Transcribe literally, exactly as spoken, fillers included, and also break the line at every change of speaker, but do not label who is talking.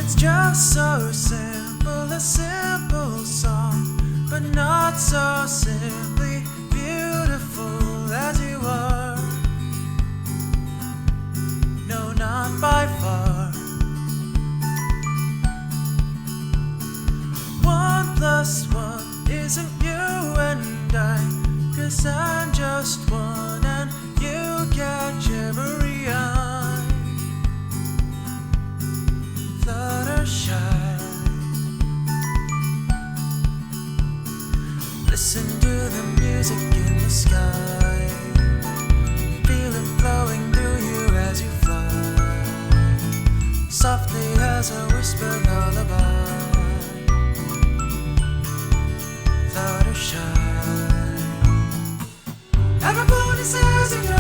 Just so simple, a simple song, but not so simply beautiful as you are. No, not by far. One plus one isn't you and I, 'cause I'm just one and you catch every eye. Fluttershy. Listen to the music in the sky. Feel it flowing through you as you fly, softly as a whispered lullaby. Fluttershy. Everybody says it.